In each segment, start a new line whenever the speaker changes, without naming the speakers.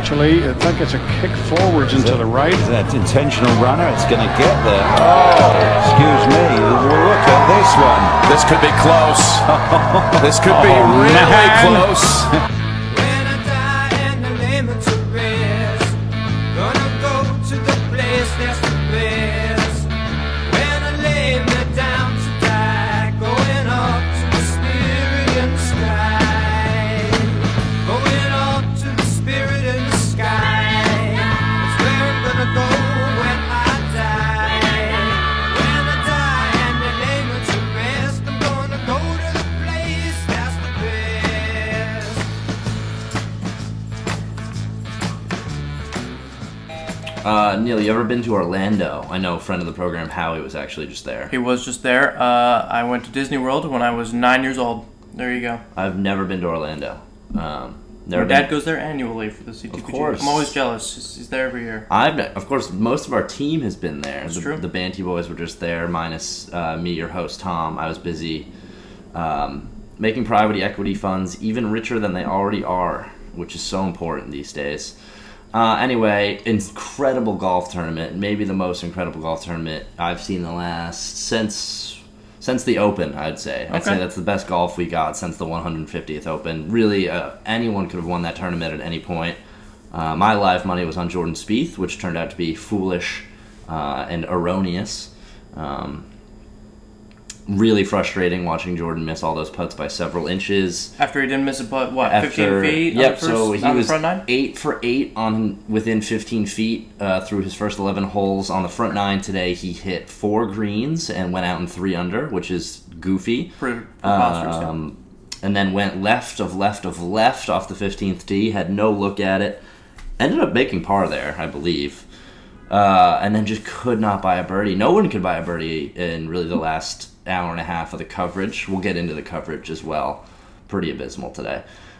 eventually. I think it's a kick forwards into the right.
That intentional runner, it's going to get there. Oh, excuse me. Look at this one.
This could be close. This could be really close.
Neil, you ever been to Orlando? I know a friend of the program, Howie, was actually just there.
He was just there. I went to Disney World when I was 9 years old. There you go.
I've never been to Orlando.
My dad goes there annually for the CTPG.
Of course.
I'm always jealous. He's there every year.
Of course, most of our team has been there.
That's true.
The Banty boys were just there, minus me, your host, Tom. I was busy making private equity funds even richer than they already are, which is so important these days. Anyway, incredible golf tournament. Maybe the most incredible golf tournament I've seen since the Open, I'd say. I'd say that's the best golf we got since the 150th Open. Really, anyone could have won that tournament at any point. My live money was on Jordan Spieth, which turned out to be foolish and erroneous. Really frustrating watching Jordan miss all those putts by several inches.
After he didn't miss a putt, 15 feet?
Yep, so he was
front nine?
8 for 8 within 15 feet through his first 11 holes. On the front nine today, he hit 4 greens and went out in 3 under, which is goofy.
Preposterous.
And then went left of left of left off the 15th tee, had no look at it. Ended up making par there, I believe. And then just could not buy a birdie. No one could buy a birdie in really the last hour and a half of the coverage. We'll get into the coverage as well. Pretty abysmal today.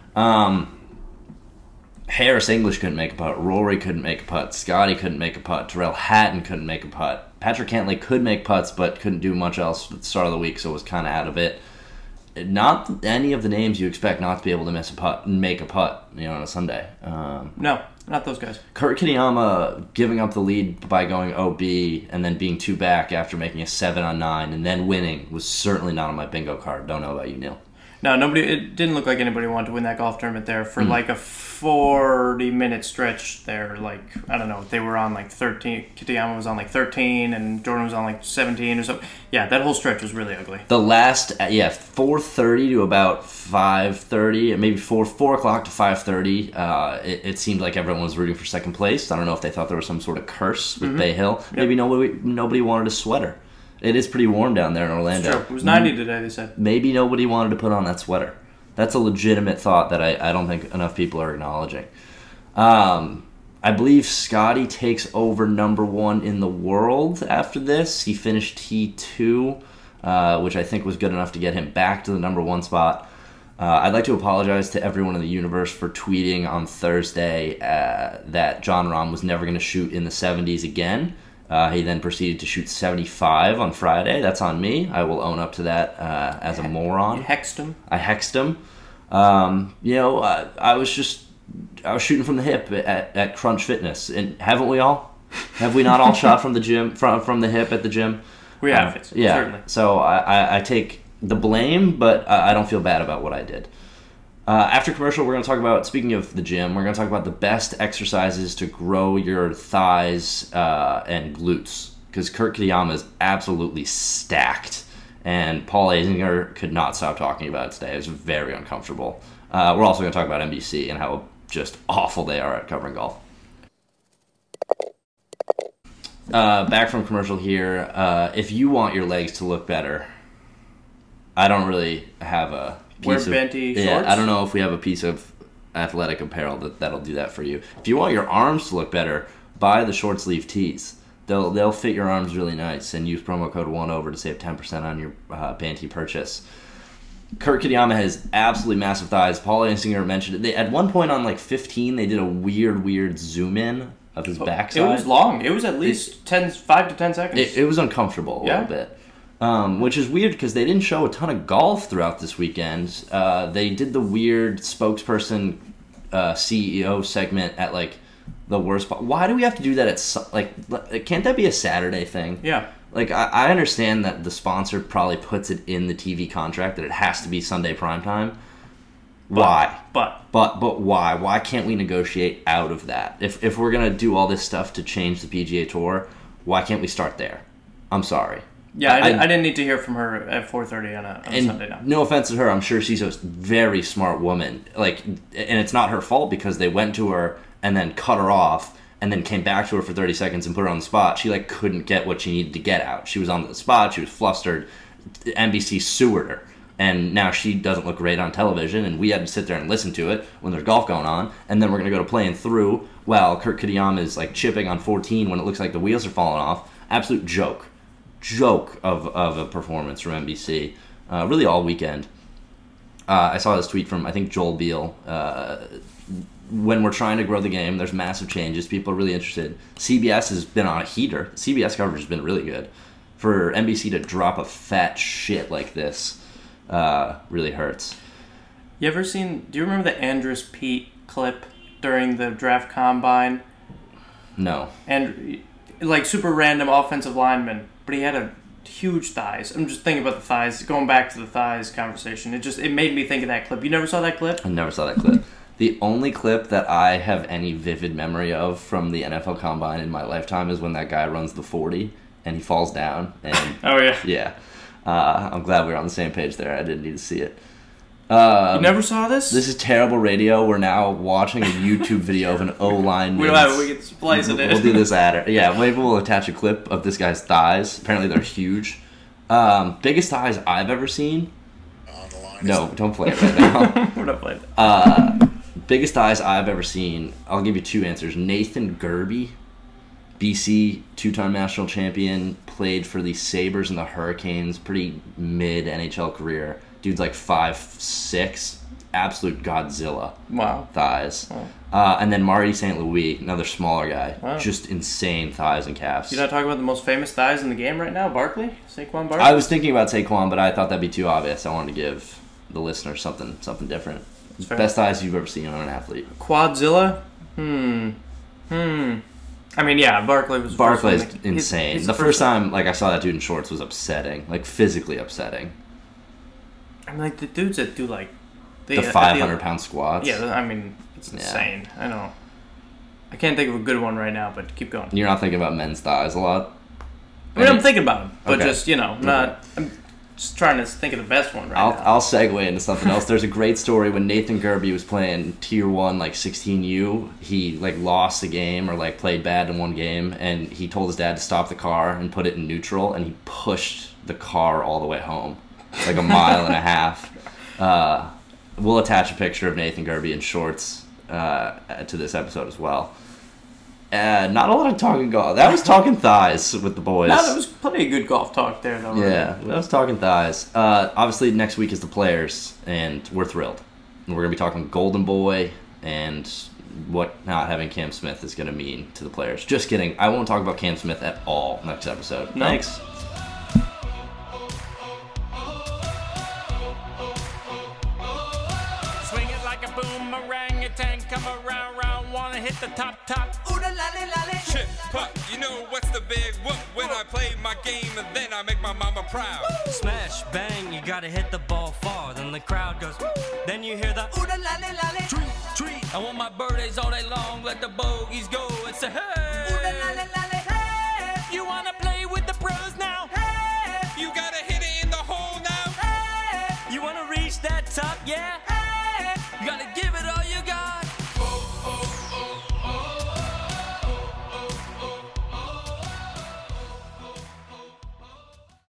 Harris English couldn't make a putt. Rory couldn't make a putt. Scotty couldn't make a putt. Terrell Hatton couldn't make a putt. Patrick Cantlay could make putts, but couldn't do much else at the start of the week, so was kind of out of it. Not any of the names you expect not to be able to miss a putt and make a putt, on a Sunday.
No, not those guys.
Kurt Kitayama giving up the lead by going OB and then being 2 back after making a 7 on 9 and then winning was certainly not on my bingo card. Don't know about you, Neil.
No, it didn't look like anybody wanted to win that golf tournament there for like a 40-minute stretch there. Like, I don't know, they were on like 13. Kitayama was on like 13 and Jordan was on like 17 or something. Yeah, that whole stretch was really ugly.
The last, 4:30 to about 5:30, maybe 4 o'clock to 5:30, it seemed like everyone was rooting for second place. I don't know if they thought there was some sort of curse with Bay Hill. Yep. Maybe nobody wanted a sweater. It is pretty warm down there in Orlando.
It's true. It was 90 today, they said.
Maybe nobody wanted to put on that sweater. That's a legitimate thought that I don't think enough people are acknowledging. I believe Scotty takes over #1 in the world after this. He finished T2, which I think was good enough to get him back to the #1 spot. I'd like to apologize to everyone in the universe for tweeting on Thursday that Jon Rahm was never going to shoot in the 70s again. He then proceeded to shoot 75 on Friday. That's on me. I will own up to that as a moron.
You hexed him?
I hexed him. I was shooting from the hip at Crunch Fitness. And haven't we all? Have we not all shot from the gym, from the hip at the gym?
We have,
yeah.
Certainly.
So I take the blame, but I don't feel bad about what I did. After commercial, we're going to talk about, speaking of the gym, we're going to talk about the best exercises to grow your thighs and glutes. Because Kurt Kitayama is absolutely stacked. And Paul Azinger could not stop talking about it today. It was very uncomfortable. We're also going to talk about NBC and how just awful they are at covering golf. Back from commercial here. If you want your legs to look better, I don't really have a...
Wear Banty shorts?
Yeah, I don't know if we have a piece of athletic apparel that'll do that for you. If you want your arms to look better, buy the short sleeve tees. They'll fit your arms really nice, and use promo code 1OVER to save 10% on your Banty purchase. Kurt Kitayama has absolutely massive thighs. Paul Azinger mentioned it. At one point on like 15, they did a weird zoom in of his backside.
It was long. It was at least 5 to 10 seconds.
It was uncomfortable a little bit. Which is weird because they didn't show a ton of golf throughout this weekend. They did the weird spokesperson CEO segment at like the worst part. Why do we have to do that at like? Can't that be a Saturday thing?
Yeah.
Like I understand that the sponsor probably puts it in the TV contract that it has to be Sunday primetime. Why?
But
why? Why can't we negotiate out of that? If we're gonna do all this stuff to change the PGA Tour, why can't we start there? I'm sorry.
Yeah, I didn't need to hear from her at 4:30 on a Sunday night.
No offense to her, I'm sure she's a very smart woman. Like, and it's not her fault because they went to her and then cut her off and then came back to her for 30 seconds and put her on the spot. She like couldn't get what she needed to get out. She was on the spot. She was flustered. NBC sewered her. And now she doesn't look great on television, and we had to sit there and listen to it when there's golf going on, and then we're going to go to playing through while Kurt Kitayama is like chipping on 14 when it looks like the wheels are falling off. Absolute joke of a performance from NBC, really all weekend. I saw this tweet from, I think, Joel Beal. When we're trying to grow the game, there's massive changes. People are really interested. CBS has been on a heater. CBS coverage has been really good. For NBC to drop a fat shit like this really hurts.
Do you remember the Andrus Peat clip during the draft combine?
No.
And like super random offensive lineman, but he had a huge thighs. I'm just thinking about the thighs, going back to the thighs conversation. It made me think of that clip. You never saw that clip?
I never saw that clip. The only clip that I have any vivid memory of from the NFL Combine in my lifetime is when that guy runs the 40 and he falls down. And
oh, yeah.
Yeah. I'm glad we were on the same page there. I didn't need to see it.
You never saw this?
This is terrible radio. We're now watching a YouTube video of an O-line.
We can splice it in.
We'll do this ad. Yeah, maybe we'll attach a clip of this guy's thighs. Apparently they're huge. Biggest thighs I've ever seen. No, don't play it right now.
We're not playing it.
Biggest thighs I've ever seen. I'll give you two answers. Nathan Gerby, BC, two-time national champion, played for the Sabres and the Hurricanes, pretty mid NHL career. Dude's like 5'6", absolute Godzilla.
Wow.
Thighs.
Wow.
And then Marty St. Louis, another smaller guy,
wow.
Just insane thighs and calves.
You're not talking about the most famous thighs in the game right now, Barkley? Saquon Barkley?
I was thinking about Saquon, but I thought that'd be too obvious. I wanted to give the listener something different. Best thighs you've ever seen on an athlete.
Quadzilla? I mean, yeah,
Barkley's insane. The first time I saw that dude in shorts was upsetting, like physically upsetting.
I mean, like the dudes that do like
the 500-pound squats.
Yeah, I mean, it's insane. I know. I can't think of a good one right now, but keep going.
You're not thinking about men's thighs a lot?
I mean, I'm thinking about them, but
okay.
just not. I'm just trying to think of the best one now.
I'll segue into something else. There's a great story when Nathan Gerby was playing Tier 1, 16U. He, lost a game or, played bad in one game, and he told his dad to stop the car and put it in neutral, and he pushed the car all the way home, a mile and a half. We'll attach a picture of Nathan Gerby in shorts to this episode as well. Not a lot of talking golf. That was talking thighs with the boys.
No, there was plenty of good golf talk there, though.
Yeah, that was talking thighs. Obviously, next week is the Players, and we're thrilled. And we're going to be talking Golden Boy and what not having Cam Smith is going to mean to the Players. Just kidding. I won't talk about Cam Smith at all next episode.
No.
Thanks.
Swing it like a boomerang, a tank come around, wanna hit the top. Ooh la la la la.
Chip, putt, you know what's the big whoop when I play my game and then I make my mama proud.
Smash, bang, you gotta hit the ball far, then the crowd goes, then you hear the ooh la la la la. Treat, I want my birthdays all day long, let the bogeys go and say hey. Ooh la la la la. Hey, you wanna play with the pros now? Hey,
you gotta hit it in the hole now.
Hey, you wanna reach that top, yeah? Hey, you gotta give it up.